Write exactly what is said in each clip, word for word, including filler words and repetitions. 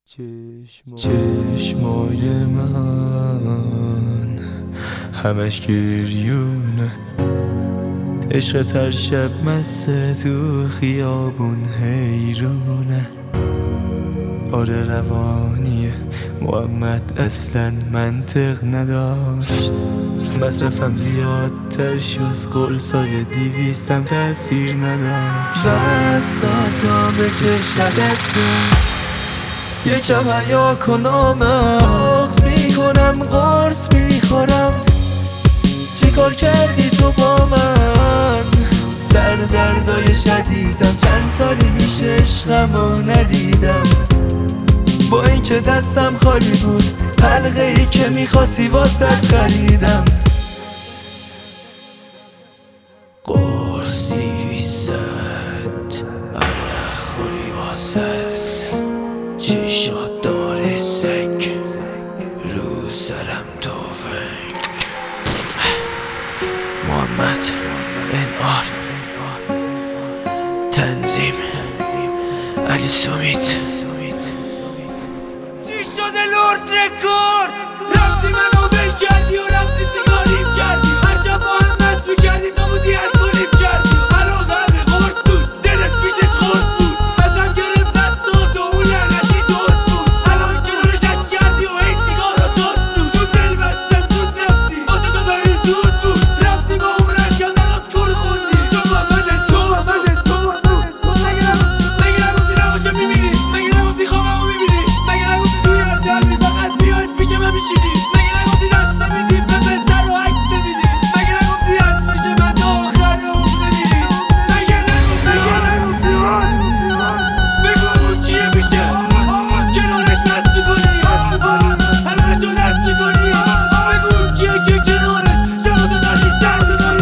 چشمای من همش گریونه، عشق هر شب مسته تو خیابون حیرونه. آره روانیه محمد اصلا منطق نداشت، مصرفم زیادتر شد قرصای دیویستم تأثیر نداشت. دستاتو بکش دستم یکم حیا کنم، آخ میکنم قرص میخورم. چی کار کردی تو با من؟ سر دردای شدیدم، چند سالی میشه عشقمو ندیدم. با اینکه دستم خالی بود حلقه ای که میخواستی واسط خریدم. قرص دیویست عرق خوری واسط، چشات داره سگ رو سرم توفنگ. محمد انعار تنظیم علی سومیت. چی شده لورد رکورد؟ رفتی منو بل کردی و رفتی سیگاریم کردی، هر شب با هم نصب میکردی تو بودی الکلیم کردی. الان غرق قرص بود دلت پیشش قرص بود، ازم گرفت دست تو اون لعنتی دوست بود. الان کنارش عشق کردی و هی سیگار و توست بود. زود دل بستم زود رفتی واسه شده این زود بود، رفتی با اون رنگم نرات کل خوندی تو محمد توست بود. مگه نگفتی نباشه میبینی؟ مگه نگفتی خوابمو میبینی؟ مگه نگفتی توی هر جمعی فقط بیاید پیش من میشینی؟ مگه نگفتی دستم میدی به پسر و عکس نمیدی؟ مگه نگفتی از پیش من تا آخر عمر نمیری؟ مگه نگفتی بگو اون کیه پیشه کنارش نصب میکنی؟ همهشو نصب میکنی؟ بگو اون کیه که کنارش شباتو داری سر میکنی؟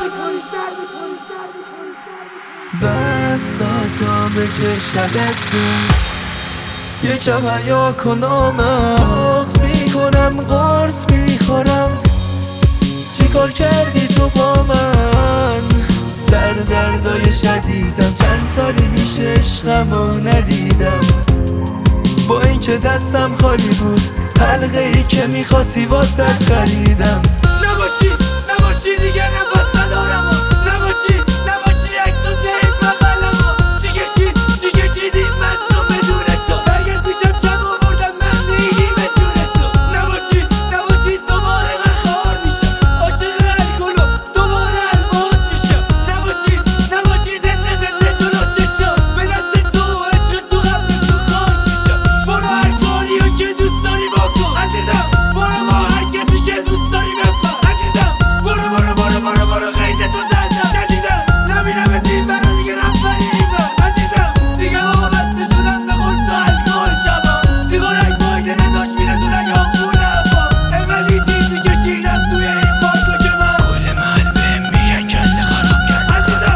دستاتو بکش دستم یکم حیا کنم، آخ میکنم قرص میخورم. چی کار کردی تو با من؟ سر دردای شدیدم، چند سالی میشه عشقمو ندیدم. با اینکه دستم خالی بود حلقه ای که میخواستی واسط خریدم. نباشی نباشی دیگه نفس ندارم، نباشی نباشی عکس و تیپ بغلم. چی کشید چی کشیدی مظلوم بدون تو؟ برگرد پیشم کم آوردم من نیگی بدون تو. نباشی نباشی دوباره من خار میشم، عاشق الکل و دوباره الوان میشم. نباشی نباشی زنده زنده جلو چشم به دست تو عشق تو قبل تو خاک میشم. برو هر کاری رو که دوست داری بکن عزیزم، برو با هر کسی که دوست داری بپر عزیزم. برو برو برو برو برو قید تو زدم شدیدم، نبینم تیم برا دیگه رفتنی ایبر عزیزم. دیگه با بسته شدم به قرص و الکل شبا، دیوارک فایده نداشت میره تو رگام پول افا. اولی تیزی کشیدم توی این پارکو که من کل محل بهم میگن کله خراب کرد عزیزم.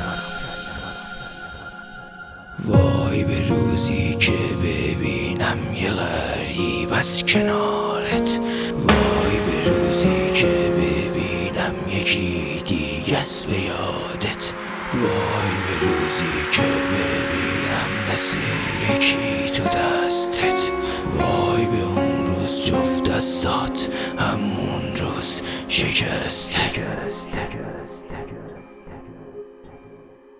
وای به روزی که ببینم یه غریب از کنارت، وای به روزی که ببینم یکی دیگه است به یادت، وای به روزی که ببینم دست یکی تو دستت، وای به اون روز جفت دستات همون روز شکسته.